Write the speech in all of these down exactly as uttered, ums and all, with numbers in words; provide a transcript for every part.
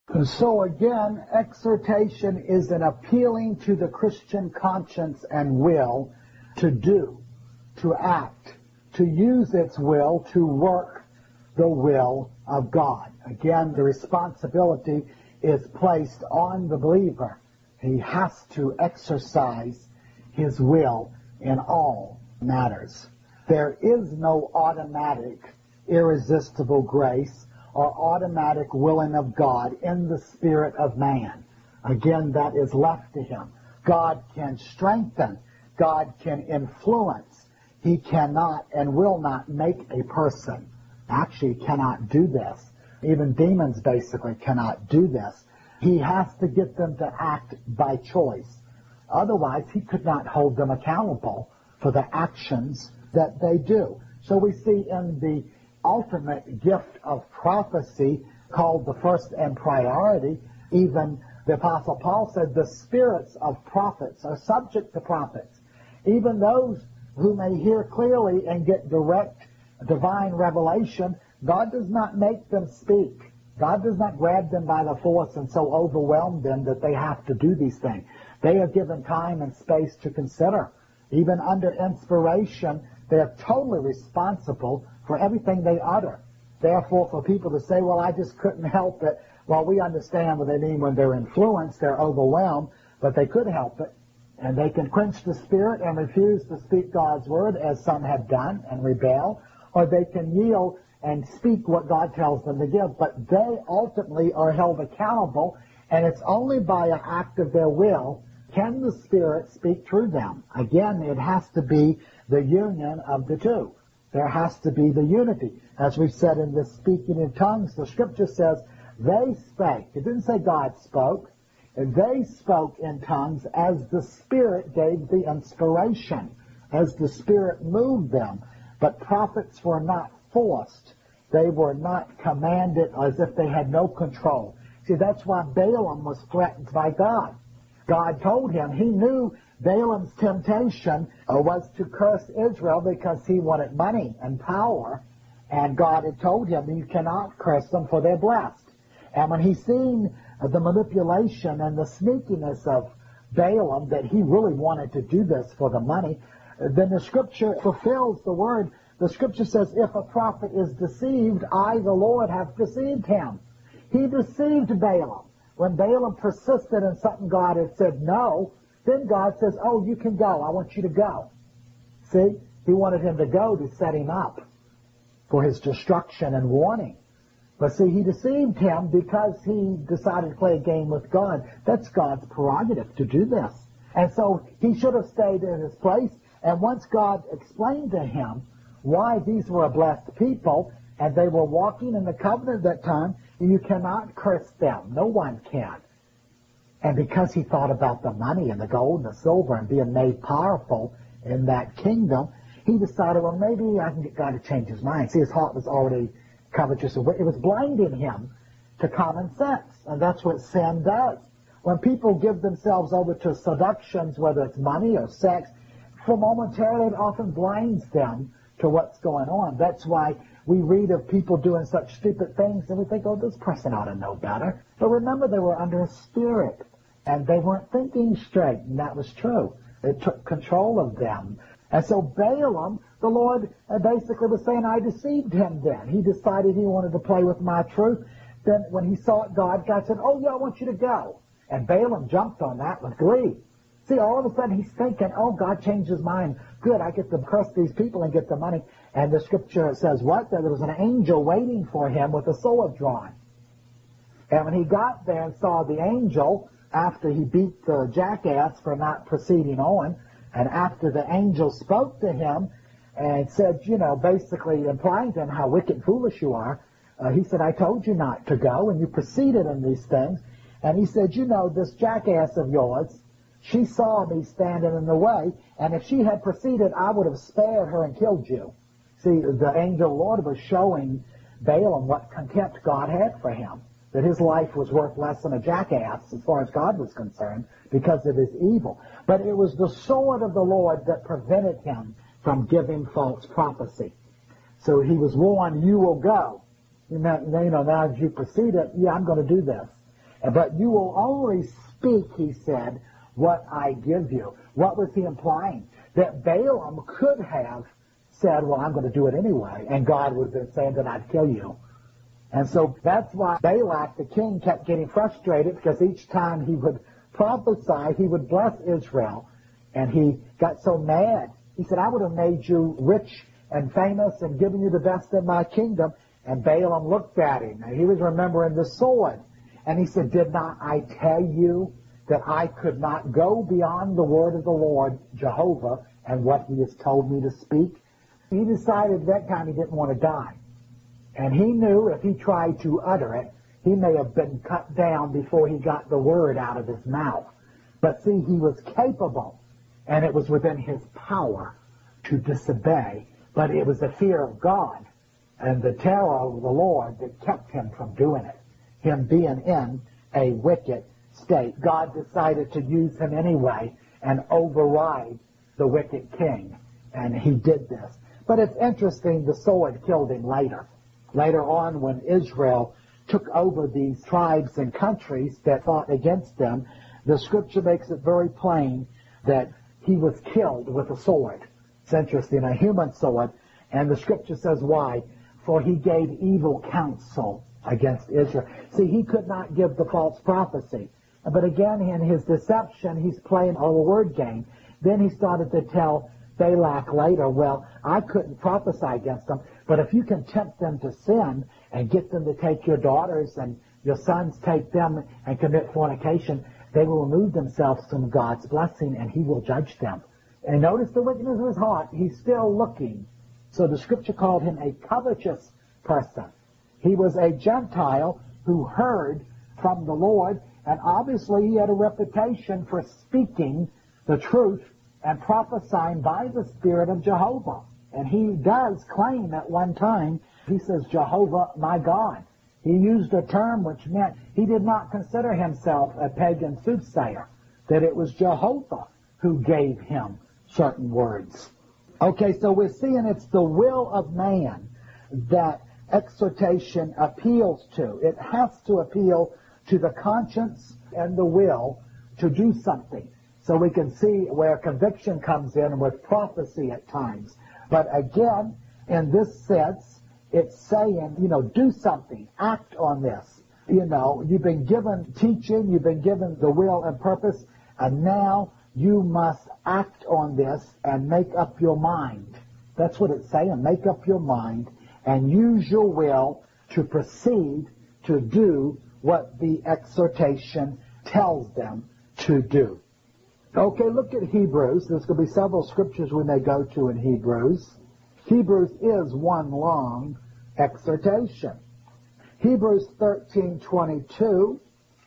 So again, exhortation is an appealing to the Christian conscience and will to do, to act, to use its will to work the will of God. Again, the responsibility is placed on the believer. He has to exercise his will in all matters. There is no automatic, irresistible grace or automatic willing of God in the spirit of man. Again, that is left to him. God can strengthen. God can influence. He cannot and will not make a person. Actually, cannot do this. Even demons basically cannot do this. He has to get them to act by choice. Otherwise, he could not hold them accountable for the actions that they do. So we see in the ultimate gift of prophecy, called the first and priority, even the Apostle Paul said the spirits of prophets are subject to prophets. Even those who may hear clearly and get direct divine revelation, God does not make them speak. God does not grab them by the force and so overwhelm them that they have to do these things. They are given time and space to consider. Even under inspiration, they are totally responsible for everything they utter. Therefore, for people to say, well, I just couldn't help it, well, we understand what they mean when they're influenced, they're overwhelmed, but they could help it. And they can quench the spirit and refuse to speak God's word, as some have done, and rebel, or they can yield and speak what God tells them to give. But they ultimately are held accountable, and it's only by an act of their will can the Spirit speak through them. Again, it has to be the union of the two. There has to be the unity. As we said in the speaking in tongues, the Scripture says, they spake. It didn't say God spoke. They spoke in tongues as the Spirit gave the inspiration, as the Spirit moved them. But prophets were not forced. They were not commanded as if they had no control. See, that's why Balaam was threatened by God. God told him, he knew Balaam's temptation was to curse Israel because he wanted money and power. And God had told him, you cannot curse them for they're blessed. And when he seen the manipulation and the sneakiness of Balaam, that he really wanted to do this for the money, then the Scripture fulfills the word. The Scripture says, if a prophet is deceived, I, the Lord, have deceived him. He deceived Balaam. When Balaam persisted in something God had said no, then God says, oh, you can go. I want you to go. See? He wanted him to go to set him up for his destruction and warning. But see, he deceived him because he decided to play a game with God. That's God's prerogative to do this. And so he should have stayed in his place. And once God explained to him why these were a blessed people, and they were walking in the covenant at that time, you cannot curse them. No one can. And because he thought about the money and the gold and the silver and being made powerful in that kingdom, he decided, well, maybe I can get God to change his mind. See, his heart was already covetous. It was blinding him to common sense. And that's what sin does. When people give themselves over to seductions, whether it's money or sex, for momentarily it often blinds them to what's going on. That's why we read of people doing such stupid things and we think, oh, this person ought to know better. But remember, they were under a spirit and they weren't thinking straight, and that was true. It took control of them. And so Balaam, the Lord basically was saying, I deceived him then. He decided he wanted to play with my truth. Then when he sought God, God said, oh, yeah, I want you to go. And Balaam jumped on that with glee. See, all of a sudden he's thinking, oh, God changed his mind. Good, I get to curse these people and get the money. And the Scripture says what? That there was an angel waiting for him with a sword drawn. And when he got there and saw the angel, after he beat the jackass for not proceeding on, and after the angel spoke to him and said, you know, basically implying to him how wicked and foolish you are, uh, he said, I told you not to go, and you proceeded in these things. And he said, you know, this jackass of yours, she saw me standing in the way, and if she had proceeded, I would have spared her and killed you. See, the angel Lord was showing Balaam what contempt God had for him, that his life was worth less than a jackass as far as God was concerned because of his evil. But it was the sword of the Lord that prevented him from giving false prophecy. So he was warned, you will go. You know, now as you proceeded, yeah, I'm going to do this. But you will only speak, he said, what I give you. What was he implying? That Balaam could have said, well, I'm going to do it anyway, and God would have been saying that I'd kill you. And so that's why Balak, the king, kept getting frustrated, because each time he would prophesy, he would bless Israel. And he got so mad. He said, I would have made you rich and famous and given you the best in my kingdom. And Balaam looked at him, and he was remembering the sword. And he said, did not I tell you that I could not go beyond the word of the Lord, Jehovah, and what he has told me to speak? He decided that time he didn't want to die. And he knew if he tried to utter it, he may have been cut down before he got the word out of his mouth. But see, he was capable, and it was within his power to disobey. But it was the fear of God and the terror of the Lord that kept him from doing it, him being in a wicked state. God decided to use him anyway and override the wicked king, and he did this. But it's interesting, the sword killed him later. Later on, when Israel took over these tribes and countries that fought against them, the scripture makes it very plain that he was killed with a sword. It's interesting, a human sword. And the scripture says why? For he gave evil counsel against Israel. See, he could not give the false prophecy. But again, in his deception, he's playing a word game. Then he started to tell Balak later, well, I couldn't prophesy against them, but if you can tempt them to sin and get them to take your daughters and your sons take them and commit fornication, they will remove themselves from God's blessing and he will judge them. And notice the wickedness of his heart. He's still looking. So the scripture called him a covetous person. He was a Gentile who heard from the Lord, and obviously he had a reputation for speaking the truth and prophesying by the Spirit of Jehovah. And he does claim at one time, he says, Jehovah, my God. He used a term which meant he did not consider himself a pagan soothsayer, that it was Jehovah who gave him certain words. Okay, so we're seeing it's the will of man that exhortation appeals to. It has to appeal to the conscience and the will to do something. So we can see where conviction comes in with prophecy at times. But again, in this sense, it's saying, you know, do something, act on this. You know, you've been given teaching, you've been given the will and purpose, and now you must act on this and make up your mind. That's what it's saying, make up your mind and use your will to proceed to do what the exhortation tells them to do. Okay, look at Hebrews. There's going to be several scriptures we may go to in Hebrews. Hebrews is one long exhortation. Hebrews thirteen twenty-two,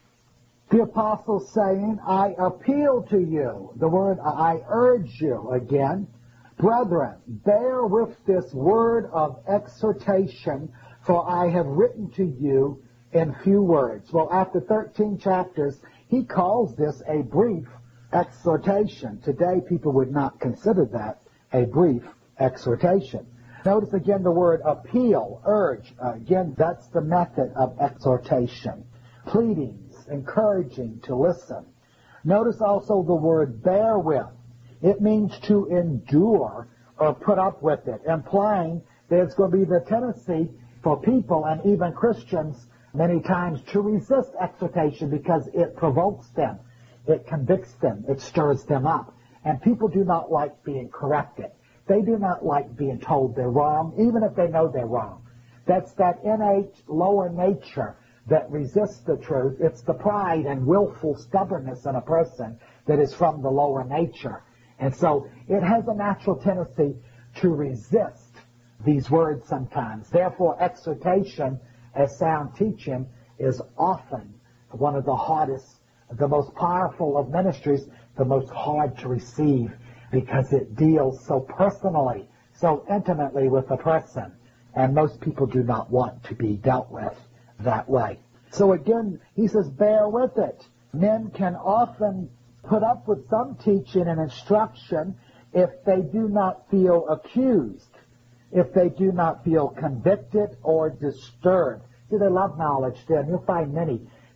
the apostle saying, I appeal to you. The word I urge you again. Brethren, bear with this word of exhortation, for I have written to you in few words. Well, after thirteen chapters, he calls this a brief exhortation. Today, people would not consider that a brief exhortation. Notice again the word appeal, urge. Uh, again, that's the method of exhortation. Pleadings, encouraging to listen. Notice also the word bear with. It means to endure or put up with it, implying there's going to be the tendency for people and even Christians many times to resist exhortation because it provokes them. It convicts them. It stirs them up. And people do not like being corrected. They do not like being told they're wrong, even if they know they're wrong. That's that innate lower nature that resists the truth. It's the pride and willful stubbornness in a person that is from the lower nature. And so it has a natural tendency to resist these words sometimes. Therefore, exhortation as sound teaching is often one of the hardest, the most powerful of ministries, the most hard to receive because it deals so personally, so intimately with the person. And most people do not want to be dealt with that way. So again, he says, bear with it. Men can often put up with some teaching and instruction if they do not feel accused, if they do not feel convicted or disturbed. See, they love knowledge then. You'll find many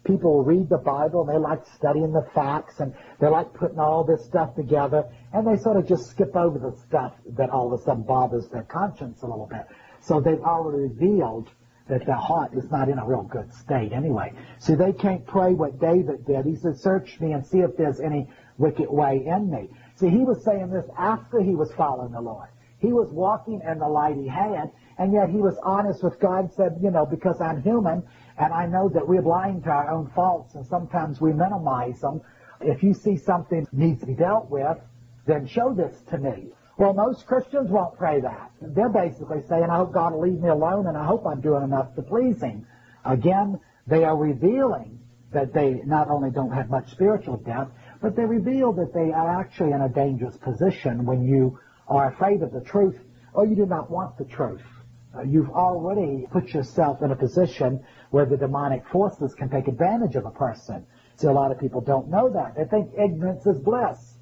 people read the Bible and they like studying the facts and they like putting all this stuff together, and they sort of just skip over the stuff that all of a sudden bothers their conscience a little bit. So they've already revealed that their heart is not in a real good state anyway. So they can't pray what David did. He said, search me and see if there's any wicked way in me. See, he was saying this after he was following the Lord. He was walking in the light he had, and yet he was honest with God and said, you know, because I'm human, and I know that we're blind to our own faults, and sometimes we minimize them. If you see something needs to be dealt with, then show this to me. Well, most Christians won't pray that. They're basically saying, I hope God will leave me alone, and I hope I'm doing enough to please Him. Again, they are revealing that they not only don't have much spiritual depth, but they reveal that they are actually in a dangerous position when you are afraid of the truth or you do not want the truth. Uh, you've already put yourself in a position where the demonic forces can take advantage of a person. See, a lot of people don't know that. They think ignorance is bliss.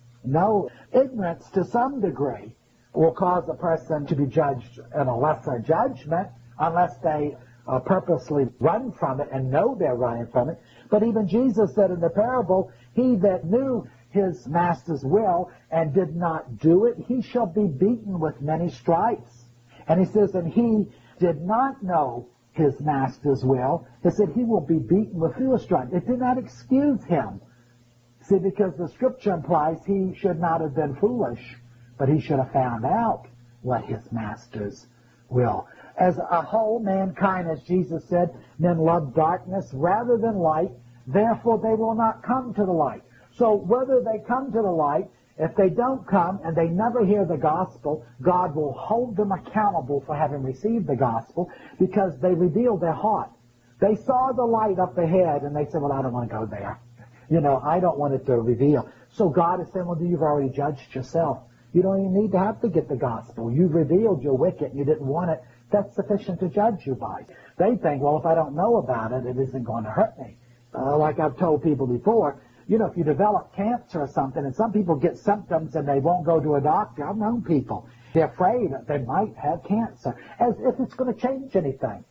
No, ignorance to some degree will cause a person to be judged in a lesser judgment unless they uh, purposely run from it and know they're running from it. But even Jesus said in the parable, he that knew his master's will and did not do it, he shall be beaten with many stripes. And he says, and he did not know his master's will, he said he will be beaten with fewer stripes. It did not excuse him. See, because the scripture implies he should not have been foolish, but he should have found out what his master's will. As a whole, mankind, as Jesus said, men love darkness rather than light, therefore they will not come to the light. So whether they come to the light, if they don't come and they never hear the gospel, God will hold them accountable for having received the gospel because they revealed their heart. They saw the light up ahead and they said, well, I don't want to go there. You know, I don't want it to reveal. So God is saying, well, you've already judged yourself. You don't even need to have to get the gospel. You've revealed you're wicked and you didn't want it. That's sufficient to judge you by. They think, well, if I don't know about it, it isn't going to hurt me. Uh, like I've told people before, you know, if you develop cancer or something, and some people get symptoms and they won't go to a doctor. I've known people. They're afraid that they might have cancer, as if it's going to change anything.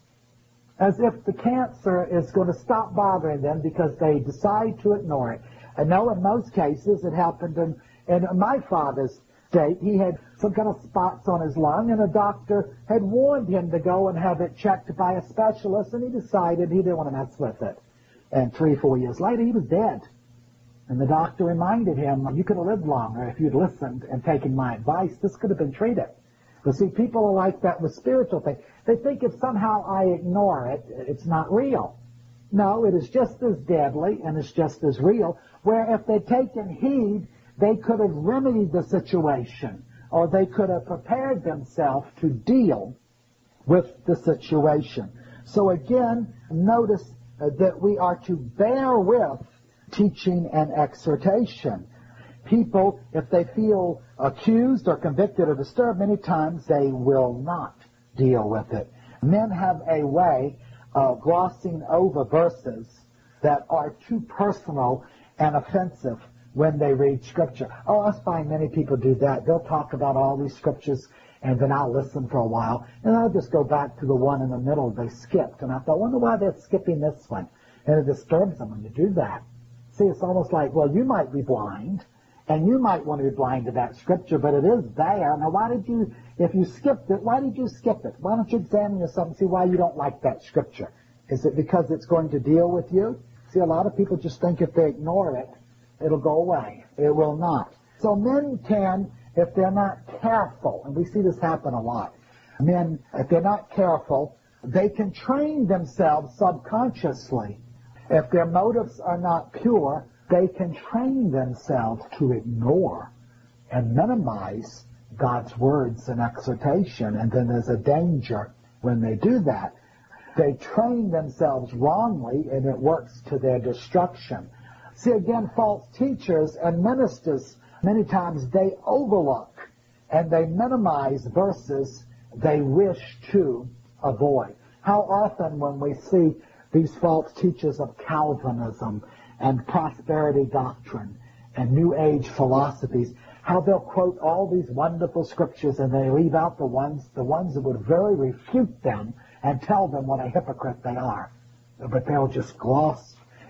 As if the cancer is going to stop bothering them because they decide to ignore it. And no, in most cases, it happened in, in my father's state. He had some kind of spots on his lung, and a doctor had warned him to go and have it checked by a specialist, and he decided he didn't want to mess with it. And three, four years later, he was dead. And the doctor reminded him, you could have lived longer if you'd listened and taken my advice. This could have been treated. But see, people are like that with spiritual things. They think if somehow I ignore it, it's not real. No, it is just as deadly and it's just as real, where if they'd taken heed, they could have remedied the situation, or they could have prepared themselves to deal with the situation. So again, notice uh, that we are to bear with teaching and exhortation. People, if they feel accused or convicted or disturbed, many times they will not deal with it. Men have a way of glossing over verses that are too personal and offensive when they read Scripture. Oh, I find many people do that. They'll talk about all these Scriptures, and then I'll listen for a while, and I'll just go back to the one in the middle they skipped. And I thought, I wonder why they're skipping this one. And it disturbs them when you do that. See, it's almost like, well, you might be blind, and you might want to be blind to that Scripture, but it is there. Now, why did you, if you skipped it, why did you skip it? Why don't you examine yourself and see why you don't like that Scripture? Is it because it's going to deal with you? See, a lot of people just think if they ignore it, it'll go away. It will not. So men can, if they're not careful, and we see this happen a lot, men, if they're not careful, they can train themselves subconsciously. If their motives are not pure, they can train themselves to ignore and minimize God's words and exhortation, and then there's a danger when they do that. They train themselves wrongly, and it works to their destruction. See, again, false teachers and ministers, many times they overlook and they minimize verses they wish to avoid. How often when we see these false teachers of Calvinism and prosperity doctrine and New Age philosophies, how they'll quote all these wonderful scriptures and they leave out the ones, the ones that would very refute them and tell them what a hypocrite they are. But they'll just gloss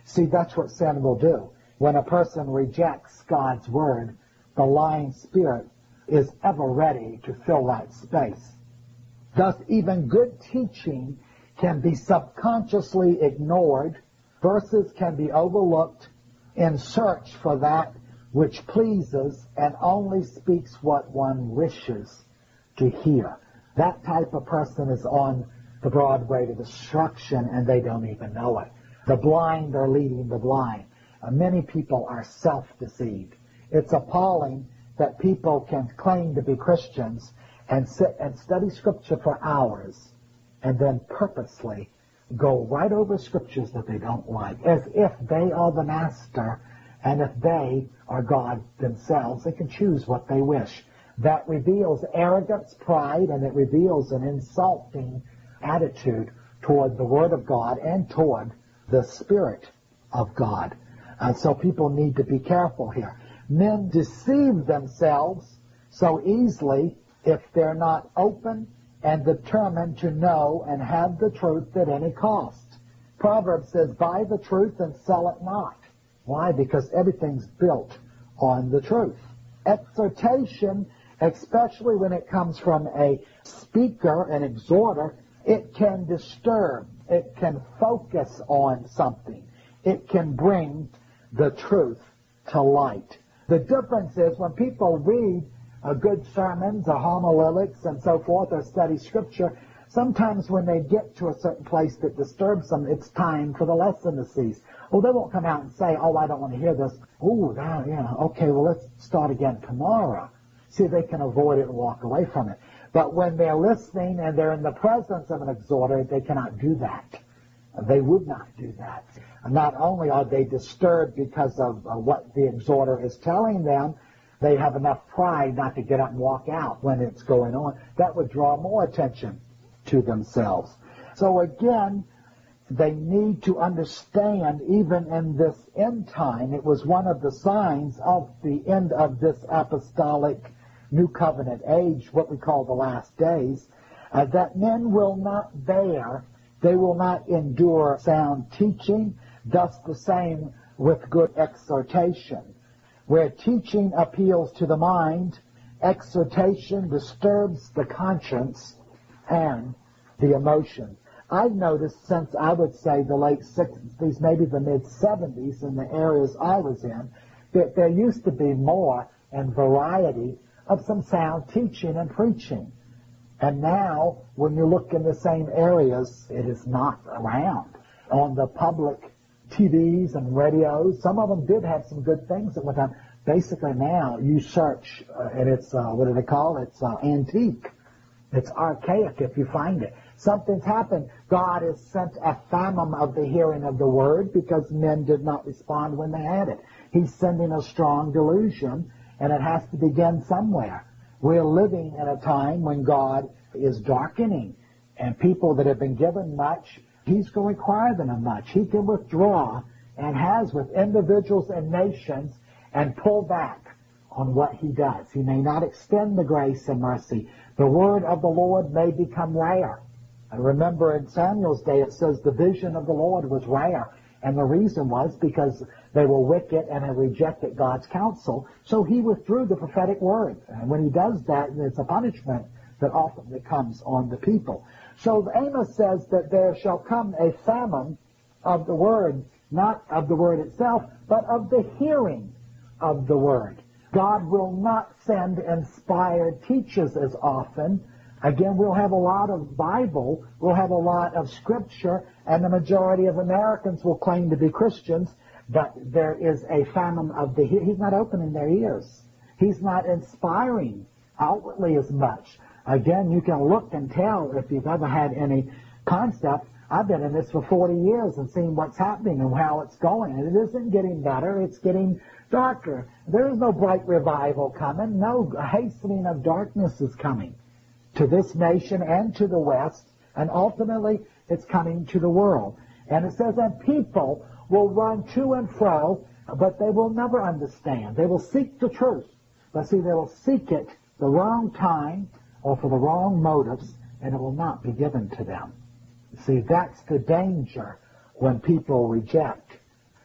See, that's what sin will do. When a person rejects God's word, the lying spirit is ever ready to fill that space. Thus, even good teaching can be subconsciously ignored. Verses can be overlooked in search for that which pleases and only speaks what one wishes to hear. That type of person is on the broad way to destruction, and they don't even know it. The blind are leading the blind. Uh, many people are self-deceived. It's appalling that people can claim to be Christians and sit and study Scripture for hours and then purposely go right over Scriptures that they don't like, as if they are the master and if they are God themselves. They can choose what they wish. That reveals arrogance, pride, and it reveals an insulting attitude toward the Word of God and toward the Spirit of God. Uh, so people need to be careful here. Men deceive themselves so easily if they're not open and determined to know and have the truth at any cost. Proverbs says, buy the truth and sell it not. Why? Because everything's built on the truth. Exhortation, especially when it comes from a speaker, an exhorter, it can disturb. It can focus on something. It can bring the truth to light. The difference is when people read uh, good sermons or homiletics and so forth or study Scripture, sometimes when they get to a certain place that disturbs them, it's time for the lesson to cease. Oh, they won't come out and say, oh, I don't want to hear this. Oh, yeah, okay, well, let's start again tomorrow. See, they can avoid it and walk away from it. But when they're listening and they're in the presence of an exhorter, they cannot do that. They would not do that. Not only are they disturbed because of uh, what the exhorter is telling them, they have enough pride not to get up and walk out when it's going on. That would draw more attention to themselves. So again, they need to understand, even in this end time, it was one of the signs of the end of this apostolic New Covenant age, what we call the last days, uh, that men will not bear, they will not endure sound teaching, thus the same with good exhortation. Where teaching appeals to the mind, exhortation disturbs the conscience and the emotion. I've noticed since, I would say, the late sixties, maybe the mid-seventies, in the areas I was in, that there used to be more and variety of some sound teaching and preaching. And now, when you look in the same areas, it is not around. On the public T Vs and radios, some of them did have some good things at one time. Basically now, you search, uh, and it's, uh, what do they call it? It's uh, antique. It's archaic if you find it. Something's happened. God has sent a famine of the hearing of the word because men did not respond when they had it. He's sending a strong delusion, and it has to begin somewhere. We're living in a time when God is darkening, and people that have been given much, He's going to require them of much. He can withdraw, and has with individuals and nations, and pull back on what He does. He may not extend the grace and mercy. The word of the Lord may become rare. I remember in Samuel's day it says the vision of the Lord was rare. And the reason was because they were wicked and had rejected God's counsel. So He withdrew the prophetic word. And when He does that, it's a punishment that ultimately comes on the people. So Amos says that there shall come a famine of the word, not of the word itself, but of the hearing of the word. God will not send inspired teachers as often. Again, we'll have a lot of Bible, we'll have a lot of Scripture, and the majority of Americans will claim to be Christians, but there is a famine of the... He's not opening their ears. He's not inspiring outwardly as much. Again, you can look and tell if you've ever had any concept. I've been in this for forty years and seen what's happening and how it's going. And it isn't getting better, it's getting darker. There is no bright revival coming. No hastening of darkness is coming to this nation and to the West, and ultimately it's coming to the world. And it says that people will run to and fro, but they will never understand. They will seek the truth, but see, they will seek it the wrong time or for the wrong motives, and it will not be given to them. See, that's the danger when people reject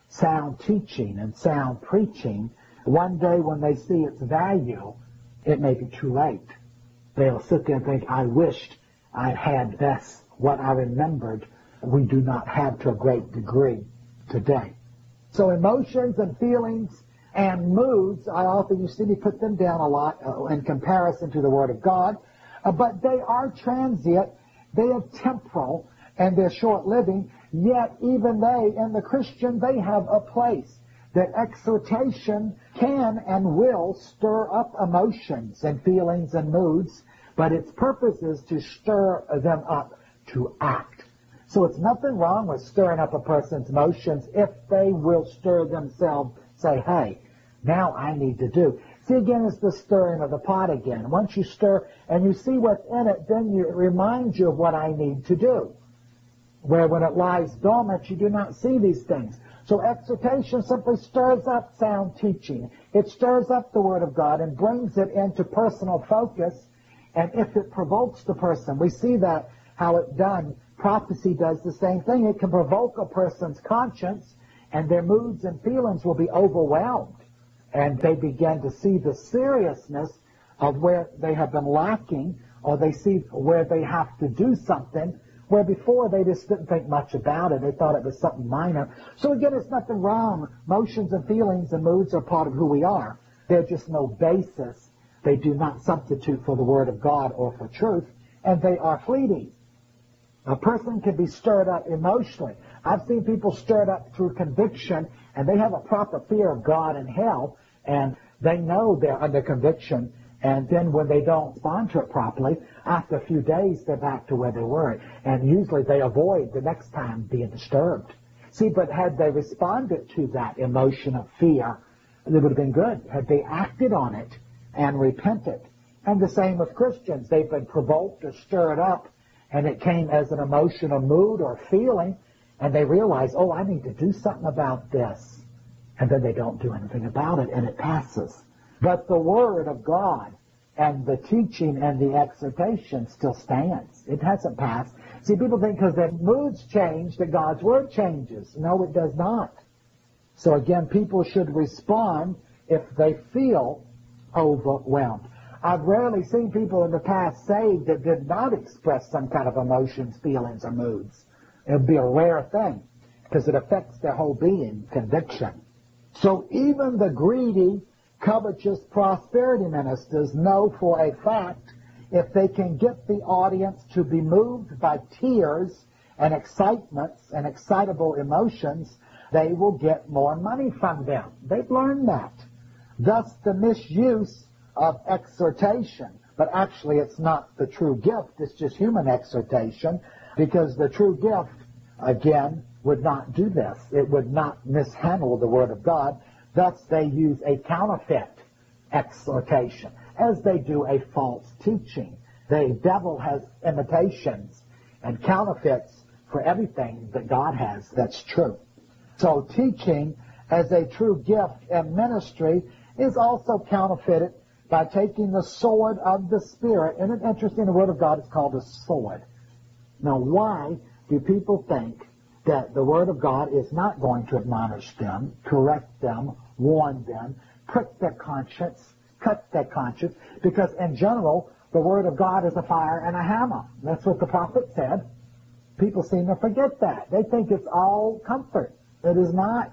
sound teaching and sound preaching, one day when they see its value, it may be too late. They'll sit there and think, I wished I had this, what I remembered we do not have to a great degree today. So emotions and feelings and moods, I often, you see me put them down a lot uh, in comparison to the Word of God, uh, but they are transient, they are temporal, and they're short-living, yet even they, in the Christian, they have a place. That exhortation can and will stir up emotions and feelings and moods, but its purpose is to stir them up to act. So it's nothing wrong with stirring up a person's emotions if they will stir themselves, say, hey, now I need to do. See, again, it's the stirring of the pot again. Once you stir and you see what's in it, then you, it reminds you of what I need to do. Where when it lies dormant, you do not see these things. So exhortation simply stirs up sound teaching. It stirs up the Word of God and brings it into personal focus. And if it provokes the person, we see that how it's done. Prophecy does the same thing. It can provoke a person's conscience, and their moods and feelings will be overwhelmed. And they begin to see the seriousness of where they have been lacking, or they see where they have to do something, where before they just didn't think much about it. They thought it was something minor. So again, it's nothing wrong. Motions and feelings and moods are part of who we are. They're just no basis. They do not substitute for the Word of God or for truth, and they are fleeting. A person can be stirred up emotionally. I've seen people stirred up through conviction, and they have a proper fear of God and hell, and they know they're under conviction, and then when they don't respond to it properly, after a few days, they're back to where they were, and usually they avoid the next time being disturbed. See, but had they responded to that emotion of fear, it would have been good. Had they acted on it and repented. And the same with Christians. They've been provoked or stirred up, and it came as an emotion or mood or feeling, and they realize, oh, I need to do something about this. And then they don't do anything about it, and it passes. But the Word of God and the teaching and the exhortation still stands. It hasn't passed. See, people think because their moods change that God's Word changes. No, it does not. So again, people should respond if they feel overwhelmed. I've rarely seen people in the past saved that did not express some kind of emotions, feelings, or moods. It would be a rare thing because it affects their whole being, conviction. So even the greedy, covetous prosperity ministers know for a fact if they can get the audience to be moved by tears and excitements and excitable emotions, they will get more money from them. They've learned that. Thus the misuse of exhortation. But actually it's not the true gift, it's just human exhortation, because the true gift, again, would not do this. It would not mishandle the Word of God. Thus they use a counterfeit exhortation, as they do a false teaching. The devil has imitations and counterfeits for everything that God has that's true. So teaching as a true gift and ministry is also counterfeited by taking the sword of the Spirit. And it's interesting, the Word of God is called a sword. Now, why do people think that the Word of God is not going to admonish them, correct them, warn them, prick their conscience, cut their conscience? Because in general, the Word of God is a fire and a hammer. That's what the prophet said. People seem to forget that. They think it's all comfort. It is not.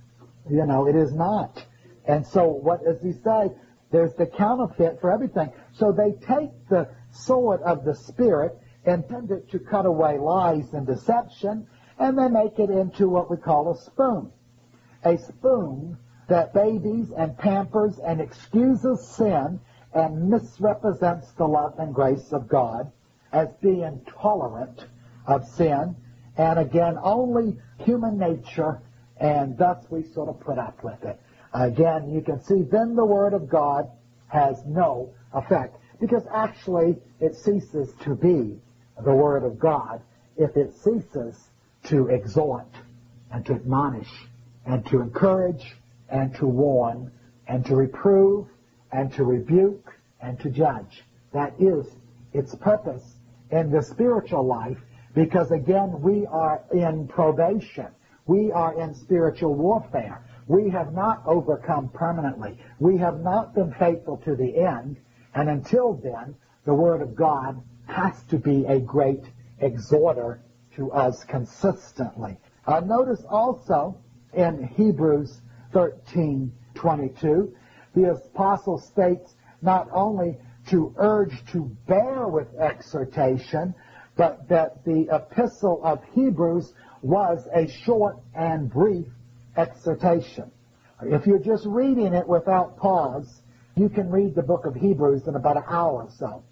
You know, it is not. And so what does he say? There's the counterfeit for everything. So they take the sword of the Spirit, intended to cut away lies and deception, and they make it into what we call a spoon. A spoon that babies and pampers and excuses sin and misrepresents the love and grace of God as being tolerant of sin, and again, only human nature, and thus we sort of put up with it. Again, you can see then the Word of God has no effect, because actually it ceases to be the Word of God if it ceases to exhort and to admonish and to encourage and to warn and to reprove and to rebuke and to judge. That is its purpose in the spiritual life, because again, we are in probation. We are in spiritual warfare. We have not overcome permanently. We have not been faithful to the end. And until then, the Word of God has to be a great exhorter to us consistently. Uh, notice also in Hebrews thirteen twenty-two, the apostle states not only to urge to bear with exhortation, but that the epistle of Hebrews was a short and brief exhortation. If you're just reading it without pause, you can read the book of Hebrews in about an hour or so.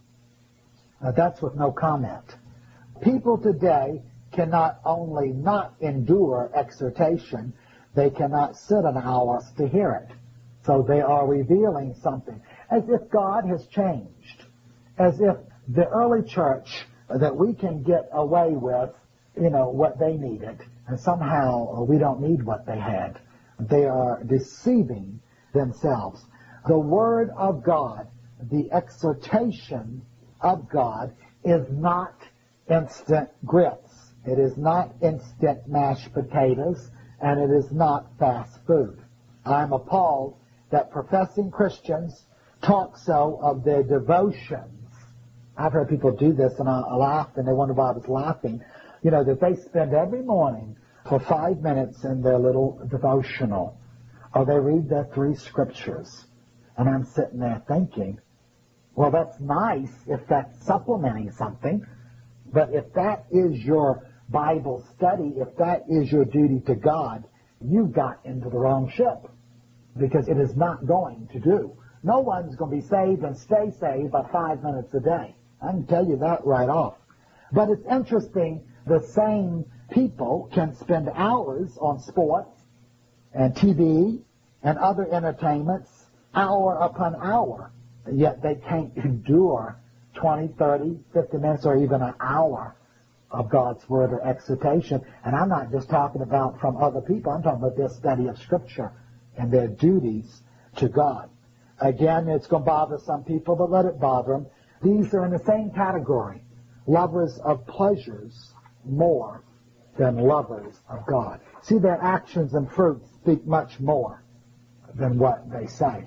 Uh, that's with no comment. People today cannot only not endure exhortation, they cannot sit an hour to hear it. So they are revealing something, as if God has changed, as if the early church that we can get away with, you know, what they needed, and somehow we don't need what they had. They are deceiving themselves. The Word of God, the exhortation of God, is not instant grits. It is not instant mashed potatoes, and it is not fast food. I'm appalled that professing Christians talk so of their devotions. I've heard people do this, and I, I laughed, and they wonder why I was laughing. You know, that they spend every morning for five minutes in their little devotional, or they read their three scriptures. And I'm sitting there thinking, well, that's nice if that's supplementing something, but if that is your Bible study, if that is your duty to God, you've got into the wrong ship, because it is not going to do. No one's going to be saved and stay saved by five minutes a day. I can tell you that right off. But it's interesting, the same people can spend hours on sports and T V and other entertainments, hour upon hour, yet they can't endure twenty, thirty, fifty minutes or even an hour of God's Word or exhortation. And I'm not just talking about from other people. I'm talking about their study of Scripture and their duties to God. Again, it's going to bother some people, but let it bother them. These are in the same category. Lovers of pleasures more than lovers of God. See, their actions and fruits speak much more than what they say.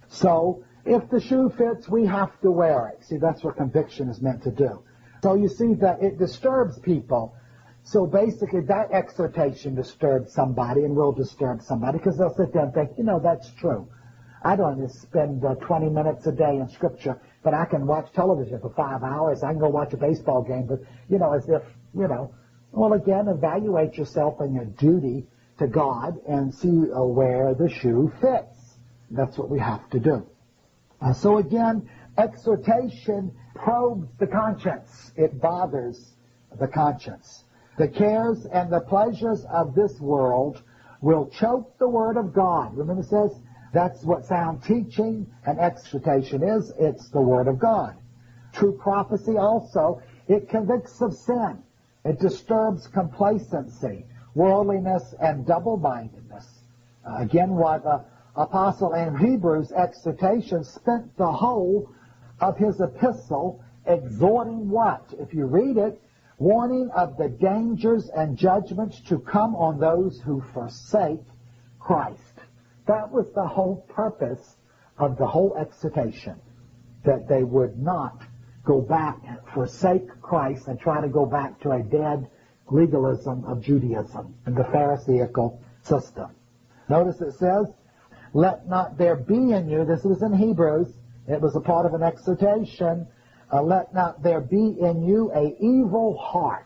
So, if the shoe fits, we have to wear it. See, that's what conviction is meant to do. So you see that it disturbs people. So basically, that exhortation disturbs somebody and will disturb somebody, because they'll sit there and think, you know, that's true. I don't just spend uh, twenty minutes a day in Scripture, but I can watch television for five hours. I can go watch a baseball game, but, you know, as if, you know, well, again, evaluate yourself and your duty to God and see uh, where the shoe fits. That's what we have to do. Uh, so again, exhortation probes the conscience. It bothers the conscience. The cares and the pleasures of this world will choke the Word of God. Remember it says, that's what sound teaching and exhortation is. It's the Word of God. True prophecy also, it convicts of sin. It disturbs complacency, worldliness, and double-mindedness. Uh, again, what the apostle in Hebrews exhortation spent the whole of his epistle exhorting what? If you read it, warning of the dangers and judgments to come on those who forsake Christ. That was the whole purpose of the whole exhortation, that they would not go back and forsake Christ and try to go back to a dead legalism of Judaism and the Pharisaical system. Notice it says, let not there be in you, this was in Hebrews, it was a part of an exhortation, uh, let not there be in you a evil heart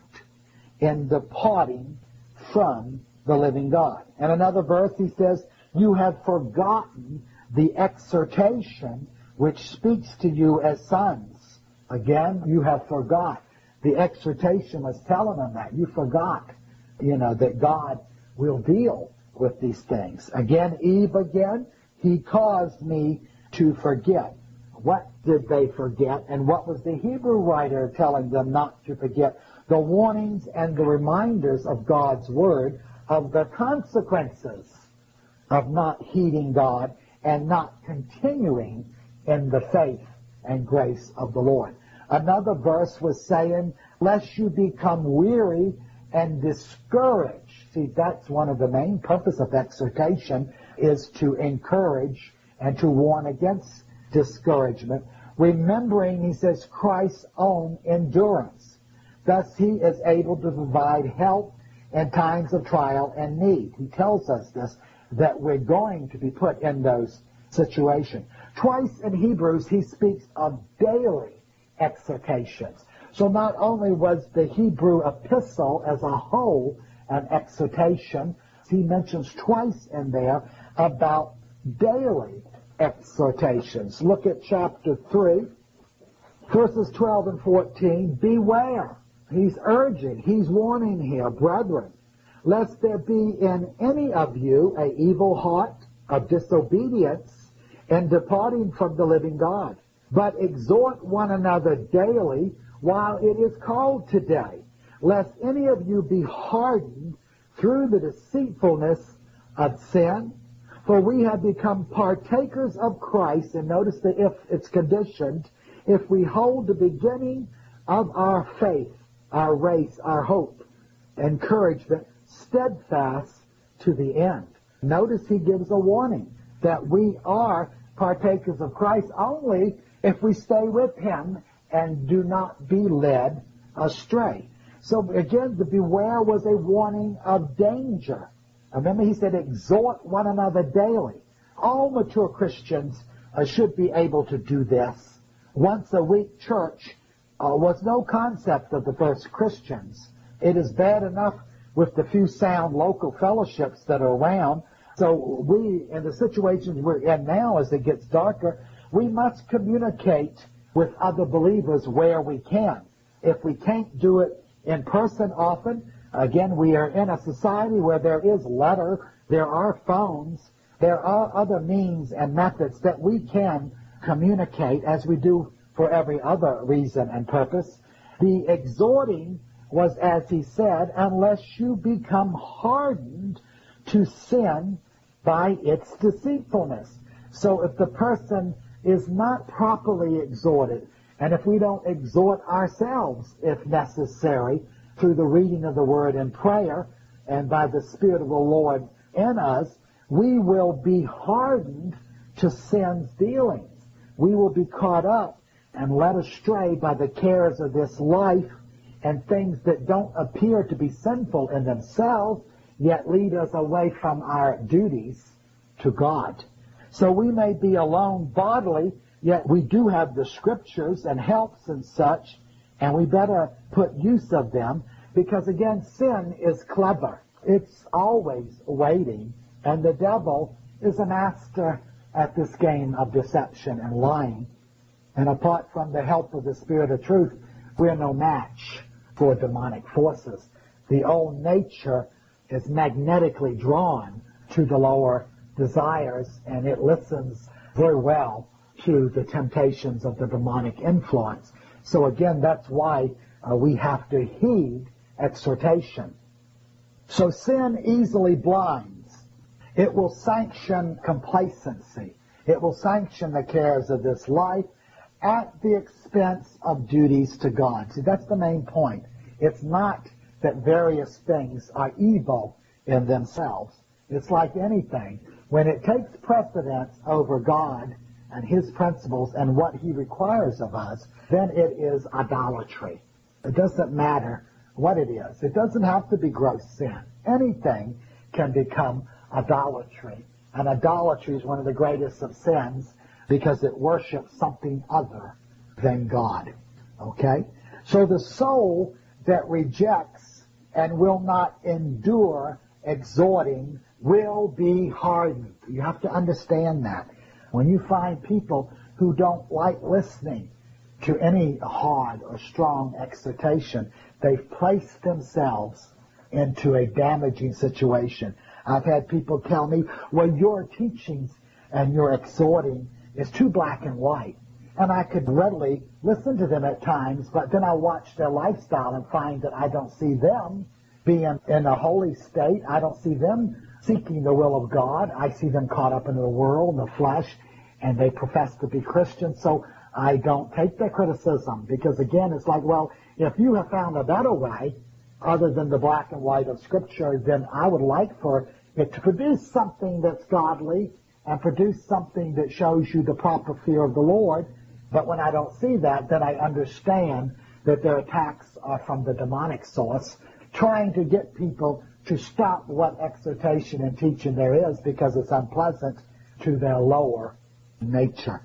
in departing from the living God. And another verse he says, you have forgotten the exhortation which speaks to you as sons. Again, you have forgot. The exhortation was telling them that. You forgot, you know, that God will deal with these things. Again, Eve again, he caused me to forget. What did they forget? And what was the Hebrew writer telling them not to forget? The warnings and the reminders of God's Word of the consequences of not heeding God and not continuing in the faith and grace of the Lord. Another verse was saying, lest you become weary and discouraged See, that's one of the main purpose of exhortation, is to encourage and to warn against discouragement. Remembering, he says, Christ's own endurance. Thus he is able to provide help in times of trial and need. He tells us this, that we're going to be put in those situations. Twice in Hebrews he speaks of daily exhortations. So not only was the Hebrew epistle as a whole an exhortation, he mentions twice in there about daily exhortations. Look at chapter three, verses twelve and fourteen. Beware. He's urging, he's warning here, brethren, lest there be in any of you a evil heart of disobedience in departing from the living God. But exhort one another daily while it is called today, lest any of you be hardened through the deceitfulness of sin. For we have become partakers of Christ, and notice that if it's conditioned, if we hold the beginning of our faith, our race, our hope, encouragement, steadfast to the end. Notice he gives a warning that we are partakers of Christ only if we stay with him and do not be led astray. So again, the beware was a warning of danger. Remember, he said, exhort one another daily. All mature Christians uh, should be able to do this. Once a week church uh, was no concept of the first Christians. It is bad enough with the few sound local fellowships that are around. So we, in the situations we're in now as it gets darker, we must communicate with other believers where we can. If we can't do it in person often, again, we are in a society where there is letter, there are phones, there are other means and methods that we can communicate as we do for every other reason and purpose. The exhorting was, as he said, unless you become hardened to sin by its deceitfulness. So if the person is not properly exhorted, and if we don't exhort ourselves, if necessary, through the reading of the Word and prayer, and by the Spirit of the Lord in us, we will be hardened to sin's dealings. We will be caught up and led astray by the cares of this life and things that don't appear to be sinful in themselves, yet lead us away from our duties to God. So we may be alone bodily, yet we do have the Scriptures and helps and such, and we better put use of them, because again, sin is clever. It's always waiting, and the devil is a master at this game of deception and lying. And apart from the help of the Spirit of truth, we're no match for demonic forces. The old nature is magnetically drawn to the lower desires, and it listens very well to the temptations of the demonic influence. So again, that's why uh, we have to heed exhortation. So sin easily blinds. It will sanction complacency. It will sanction the cares of this life at the expense of duties to God. See, that's the main point. It's not that various things are evil in themselves. It's like anything. When it takes precedence over God and his principles and what he requires of us, then it is idolatry. It doesn't matter what it is. It doesn't have to be gross sin. Anything can become idolatry. And idolatry is one of the greatest of sins because it worships something other than God. Okay? So the soul that rejects and will not endure exhorting will be hardened. You have to understand that. When you find people who don't like listening to any hard or strong exhortation, they've placed themselves into a damaging situation. I've had people tell me, well, your teachings and your exhorting is too black and white. And I could readily listen to them at times, but then I watch their lifestyle and find that I don't see them being in a holy state. I don't see them seeking the will of God. I see them caught up in the world, the flesh, and they profess to be Christians. So I don't take their criticism because, again, it's like, well, if you have found a better way, other than the black and white of Scripture, then I would like for it to produce something that's godly and produce something that shows you the proper fear of the Lord. But when I don't see that, then I understand that their attacks are from the demonic source, trying to get people to stop what exhortation and teaching there is because it's unpleasant to their lower nature.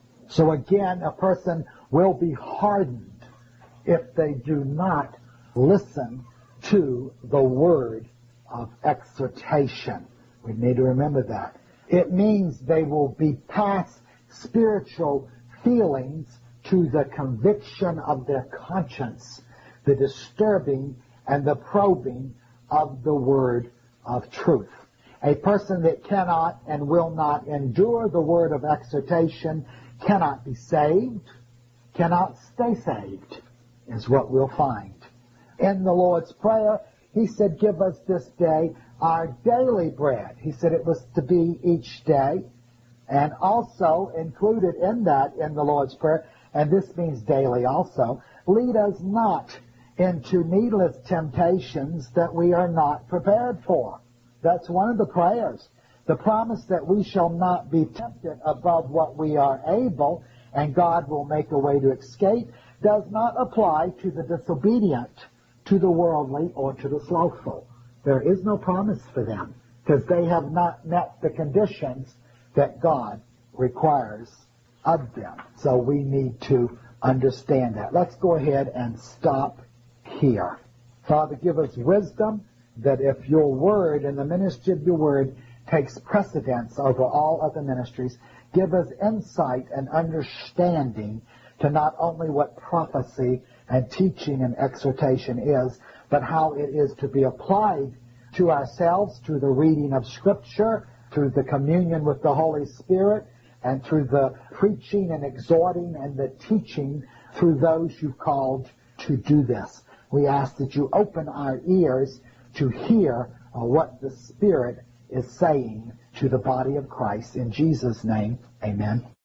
So again, a person will be hardened if they do not listen to the word of exhortation. We need to remember that. It means they will be past spiritual feelings to the conviction of their conscience, the disturbing and the probing of the word of truth. A person that cannot and will not endure the word of exhortation cannot be saved, cannot stay saved, is what we'll find. In the Lord's Prayer, he said, give us this day our daily bread. He said it was to be each day. And also included in that, in the Lord's Prayer, and this means daily also, lead us not into needless temptations that we are not prepared for. That's one of the prayers. The promise that we shall not be tempted above what we are able, and God will make a way to escape, does not apply to the disobedient, to the worldly, or to the slothful. There is no promise for them, because they have not met the conditions that God requires of them. So we need to understand that. Let's go ahead and stop here. Father, give us wisdom that if your word and the ministry of your word takes precedence over all other ministries, give us insight and understanding to not only what prophecy and teaching and exhortation is, but how it is to be applied to ourselves through the reading of Scripture, through the communion with the Holy Spirit, and through the preaching and exhorting and the teaching through those you've called to do this. We ask that you open our ears to hear uh, what the Spirit is saying to the body of Christ. In Jesus' name, amen.